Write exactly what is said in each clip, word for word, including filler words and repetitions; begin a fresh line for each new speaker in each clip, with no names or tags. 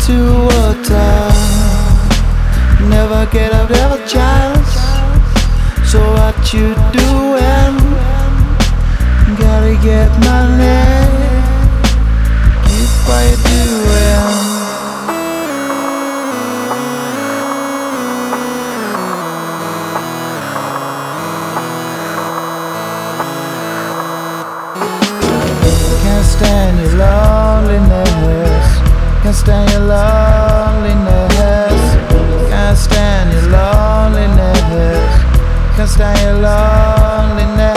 to water. Never get up, never chance. So what you doing? Gotta get money. Keep what you doing. Can't stand your loneliness. Can't stand your loneliness. Can't stand your loneliness. Can't stand your loneliness.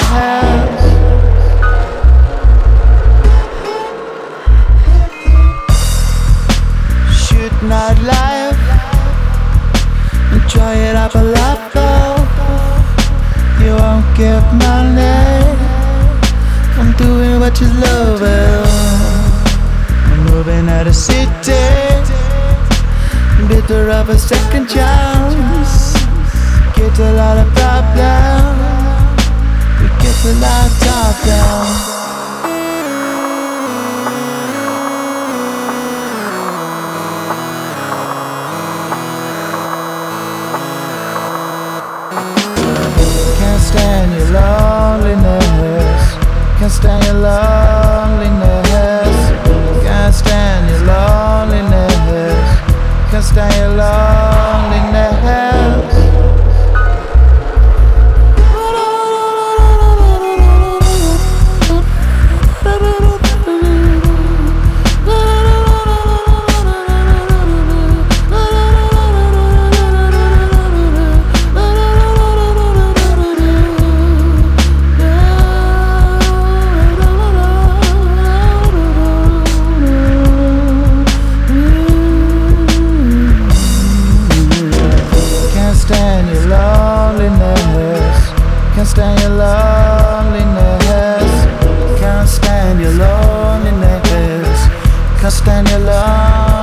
Shoot not life. Enjoy it up a lot though. You won't get money. I'm doing what you love. I'm moving out of city. Bitter of a second chance. Get a lot of problems. We get a lot of top down. Can't stand your loneliness. Can't stand your loneliness. Can't stand your loneliness. Can't stand your loneliness. Can't stand your loneliness. Can't stand your loneliness. Can't stand your loneliness. Can't stand your loneliness.